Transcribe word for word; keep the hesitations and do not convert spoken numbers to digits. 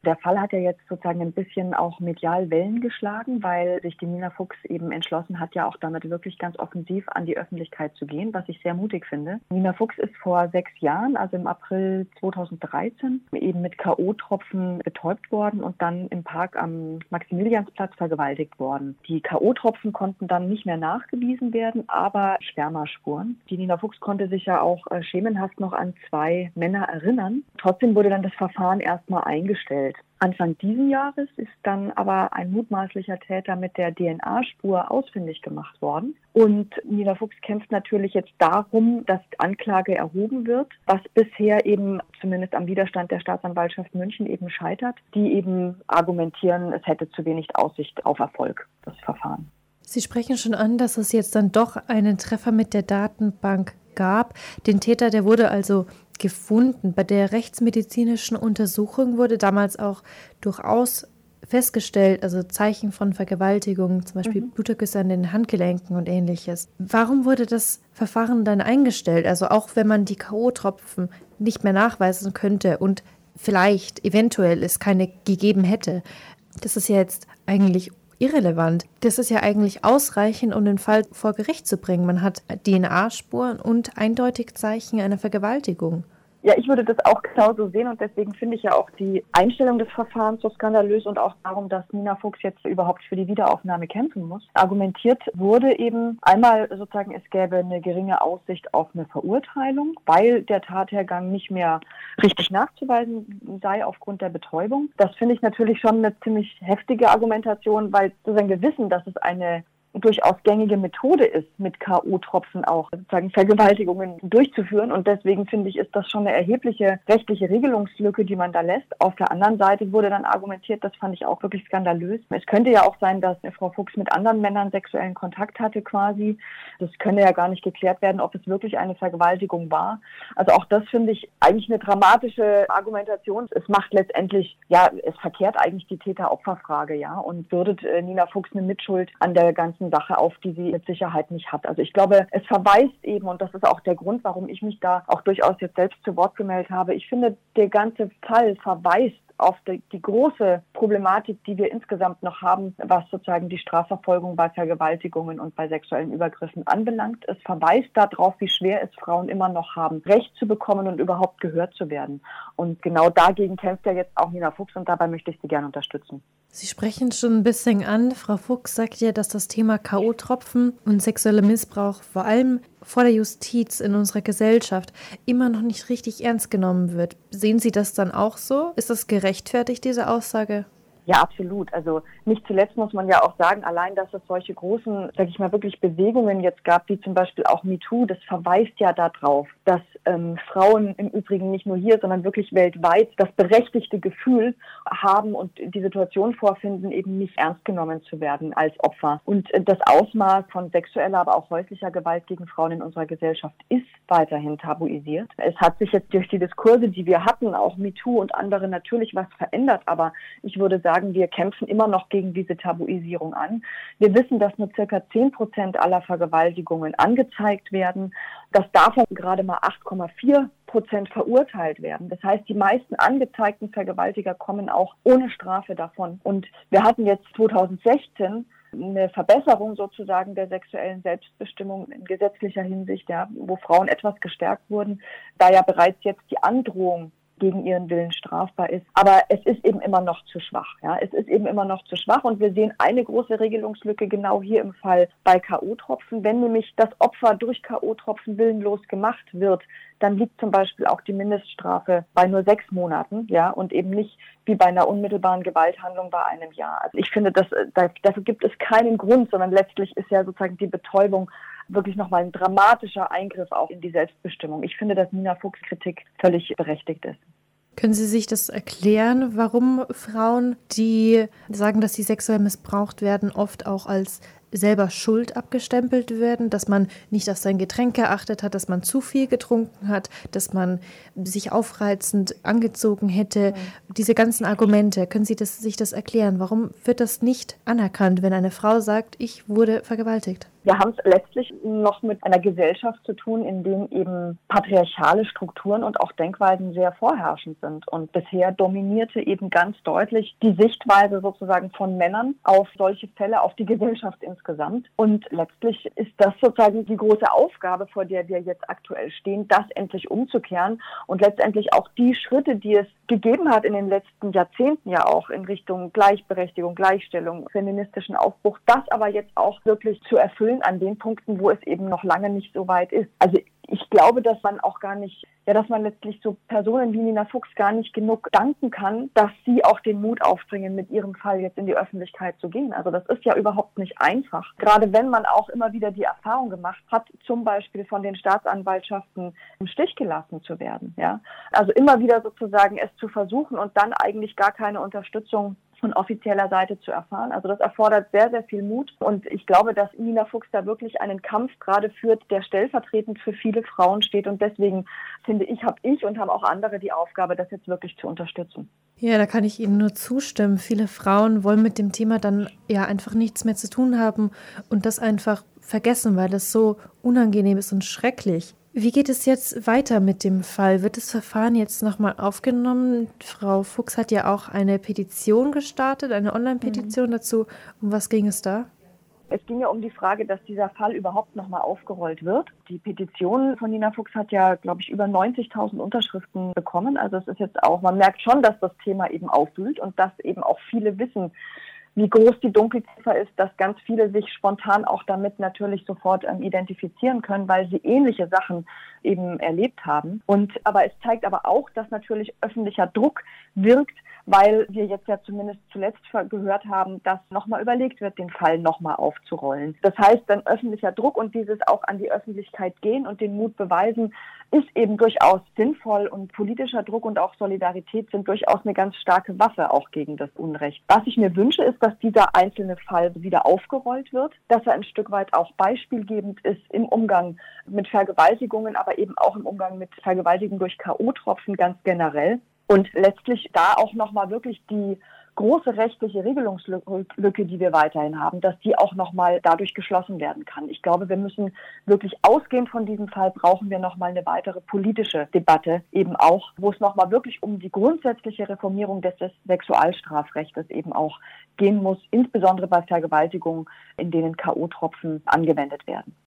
Der Fall hat ja jetzt sozusagen ein bisschen auch medial Wellen geschlagen, weil sich die Nina Fuchs eben entschlossen hat, ja auch damit wirklich ganz offensiv an die Öffentlichkeit zu gehen, was ich sehr mutig finde. Nina Fuchs ist vor sechs Jahren, also im April zweitausenddreizehn, eben mit K O-Tropfen betäubt worden und dann im Park am Maximiliansplatz vergewaltigt worden. Die K O-Tropfen konnten dann nicht mehr nachgewiesen werden, aber Spermaspuren. Die Nina Fuchs konnte sich ja auch äh, schemenhaft noch an zwei Männer erinnern. Trotzdem wurde dann das Verfahren erstmal eingestellt. Anfang diesen Jahres ist dann aber ein mutmaßlicher Täter mit der D N A-Spur ausfindig gemacht worden. Und Nina Fuchs kämpft natürlich jetzt darum, dass Anklage erhoben wird, was bisher eben zumindest am Widerstand der Staatsanwaltschaft München eben scheitert, die eben argumentieren, es hätte zu wenig Aussicht auf Erfolg, das Verfahren. Sie sprechen schon an, dass es jetzt dann doch einen Treffer mit der Datenbank gab. Den Täter, der wurde also gefunden. Bei der rechtsmedizinischen Untersuchung wurde damals auch durchaus festgestellt, also Zeichen von Vergewaltigung, zum Beispiel mhm. Blutergüsse an den Handgelenken und ähnliches. Warum wurde das Verfahren dann eingestellt? Also auch wenn man die K O-Tropfen nicht mehr nachweisen könnte und vielleicht eventuell es keine gegeben hätte. Das ist ja jetzt eigentlich irrelevant. Das ist ja eigentlich ausreichend, um den Fall vor Gericht zu bringen. Man hat D N A-Spuren und eindeutig Zeichen einer Vergewaltigung. Ja, ich würde das auch genauso sehen und deswegen finde ich ja auch die Einstellung des Verfahrens so skandalös und auch darum, dass Nina Fuchs jetzt überhaupt für die Wiederaufnahme kämpfen muss. Argumentiert wurde eben einmal sozusagen, es gäbe eine geringe Aussicht auf eine Verurteilung, weil der Tathergang nicht mehr richtig nachzuweisen sei aufgrund der Betäubung. Das finde ich natürlich schon eine ziemlich heftige Argumentation, weil sozusagen wir wissen, dass es eine durchaus gängige Methode ist, mit K O-Tropfen auch sozusagen Vergewaltigungen durchzuführen. Und deswegen finde ich, ist das schon eine erhebliche rechtliche Regelungslücke, die man da lässt. Auf der anderen Seite wurde dann argumentiert, das fand ich auch wirklich skandalös. Es könnte ja auch sein, dass Frau Fuchs mit anderen Männern sexuellen Kontakt hatte quasi. Das könne ja gar nicht geklärt werden, ob es wirklich eine Vergewaltigung war. Also auch das finde ich eigentlich eine dramatische Argumentation. Es macht letztendlich, ja, es verkehrt eigentlich die Täter-Opfer-Frage, ja, und bürdet äh, Nina Fuchs eine Mitschuld an der ganzen Sache auf, die sie mit Sicherheit nicht hat. Also ich glaube, es verweist eben, und das ist auch der Grund, warum ich mich da auch durchaus jetzt selbst zu Wort gemeldet habe, ich finde, der ganze Fall verweist auf die, die große Problematik, die wir insgesamt noch haben, was sozusagen die Strafverfolgung bei Vergewaltigungen und bei sexuellen Übergriffen anbelangt. Es verweist darauf, wie schwer es Frauen immer noch haben, Recht zu bekommen und überhaupt gehört zu werden. Und genau dagegen kämpft ja jetzt auch Nina Fuchs und dabei möchte ich sie gerne unterstützen. Sie sprechen schon ein bisschen an. Frau Fuchs sagt ja, dass das Thema K O-Tropfen und sexueller Missbrauch vor allem vor der Justiz in unserer Gesellschaft immer noch nicht richtig ernst genommen wird. Sehen Sie das dann auch so? Ist das gerechtfertigt, diese Aussage? Ja, absolut. Also nicht zuletzt muss man ja auch sagen, allein, dass es solche großen, sag ich mal, wirklich Bewegungen jetzt gab, wie zum Beispiel auch MeToo, das verweist ja darauf, dass ähm, Frauen im Übrigen nicht nur hier, sondern wirklich weltweit das berechtigte Gefühl haben und die Situation vorfinden, eben nicht ernst genommen zu werden als Opfer. Und äh, das Ausmaß von sexueller, aber auch häuslicher Gewalt gegen Frauen in unserer Gesellschaft ist weiterhin tabuisiert. Es hat sich jetzt durch die Diskurse, die wir hatten, auch MeToo und andere natürlich was verändert, aber ich würde sagen, wir kämpfen immer noch gegen diese Tabuisierung an. Wir wissen, dass nur circa zehn Prozent aller Vergewaltigungen angezeigt werden, dass davon gerade mal acht Komma vier Prozent verurteilt werden. Das heißt, die meisten angezeigten Vergewaltiger kommen auch ohne Strafe davon. Und wir hatten jetzt zweitausendsechzehn eine Verbesserung sozusagen der sexuellen Selbstbestimmung in gesetzlicher Hinsicht, ja, wo Frauen etwas gestärkt wurden, da ja bereits jetzt die Androhung gegen ihren Willen strafbar ist. Aber es ist eben immer noch zu schwach. Ja, es ist eben immer noch zu schwach und wir sehen eine große Regelungslücke genau hier im Fall bei K O-Tropfen. Wenn nämlich das Opfer durch K O-Tropfen willenlos gemacht wird, dann liegt zum Beispiel auch die Mindeststrafe bei nur sechs Monaten, ja, und eben nicht wie bei einer unmittelbaren Gewalthandlung bei einem Jahr. Also ich finde, dass, dafür gibt es keinen Grund, sondern letztlich ist ja sozusagen die Betäubung wirklich nochmal ein dramatischer Eingriff auch in die Selbstbestimmung. Ich finde, dass Nina Fuchs Kritik völlig berechtigt ist. Können Sie sich das erklären, warum Frauen, die sagen, dass sie sexuell missbraucht werden, oft auch als selber schuld abgestempelt werden, dass man nicht auf sein Getränk geachtet hat, dass man zu viel getrunken hat, dass man sich aufreizend angezogen hätte? Mhm. Diese ganzen Argumente, können Sie das, sich das erklären? Warum wird das nicht anerkannt, wenn eine Frau sagt, ich wurde vergewaltigt? Wir haben es letztlich noch mit einer Gesellschaft zu tun, in dem eben patriarchale Strukturen und auch Denkweisen sehr vorherrschend sind. Und bisher dominierte eben ganz deutlich die Sichtweise sozusagen von Männern auf solche Fälle, auf die Gesellschaft insgesamt. Und letztlich ist das sozusagen die große Aufgabe, vor der wir jetzt aktuell stehen, das endlich umzukehren und letztendlich auch die Schritte, die es gegeben hat in den letzten Jahrzehnten ja auch in Richtung Gleichberechtigung, Gleichstellung, feministischen Aufbruch, das aber jetzt auch wirklich zu erfüllen an den Punkten, wo es eben noch lange nicht so weit ist. Also ich glaube, dass man auch gar nicht, ja, dass man letztlich so Personen wie Nina Fuchs gar nicht genug danken kann, dass sie auch den Mut aufbringen, mit ihrem Fall jetzt in die Öffentlichkeit zu gehen. Also das ist ja überhaupt nicht einfach. Gerade wenn man auch immer wieder die Erfahrung gemacht hat, zum Beispiel von den Staatsanwaltschaften im Stich gelassen zu werden. Ja, also immer wieder sozusagen es zu versuchen und dann eigentlich gar keine Unterstützung von offizieller Seite zu erfahren. Also das erfordert sehr, sehr viel Mut. Und ich glaube, dass Nina Fuchs da wirklich einen Kampf gerade führt, der stellvertretend für viele Frauen steht. Und deswegen finde ich, habe ich und haben auch andere die Aufgabe, das jetzt wirklich zu unterstützen. Ja, da kann ich Ihnen nur zustimmen. Viele Frauen wollen mit dem Thema dann ja einfach nichts mehr zu tun haben und das einfach vergessen, weil es so unangenehm ist und schrecklich. Wie geht es jetzt weiter mit dem Fall? Wird das Verfahren jetzt nochmal aufgenommen? Frau Fuchs hat ja auch eine Petition gestartet, eine Online-Petition mhm. dazu. Um was ging es da? Es ging ja um die Frage, dass dieser Fall überhaupt nochmal aufgerollt wird. Die Petition von Nina Fuchs hat ja, glaube ich, über neunzigtausend Unterschriften bekommen. Also es ist jetzt auch, man merkt schon, dass das Thema eben aufwühlt und dass eben auch viele wissen, wie groß die Dunkelziffer ist, dass ganz viele sich spontan auch damit natürlich sofort ähm, identifizieren können, weil sie ähnliche Sachen eben erlebt haben. Und aber es zeigt aber auch, dass natürlich öffentlicher Druck wirkt, weil wir jetzt ja zumindest zuletzt gehört haben, dass nochmal überlegt wird, den Fall nochmal aufzurollen. Das heißt, dann öffentlicher Druck und dieses auch an die Öffentlichkeit gehen und den Mut beweisen, ist eben durchaus sinnvoll und politischer Druck und auch Solidarität sind durchaus eine ganz starke Waffe auch gegen das Unrecht. Was ich mir wünsche, ist, dass dieser einzelne Fall wieder aufgerollt wird, dass er ein Stück weit auch beispielgebend ist im Umgang mit Vergewaltigungen, aber eben auch im Umgang mit Vergewaltigung durch K O-Tropfen ganz generell. Und letztlich da auch nochmal wirklich die große rechtliche Regelungslücke, die wir weiterhin haben, dass die auch nochmal dadurch geschlossen werden kann. Ich glaube, wir müssen wirklich ausgehend von diesem Fall brauchen wir nochmal eine weitere politische Debatte eben auch, wo es nochmal wirklich um die grundsätzliche Reformierung des Sexualstrafrechts eben auch gehen muss, insbesondere bei Vergewaltigungen, in denen K O-Tropfen angewendet werden.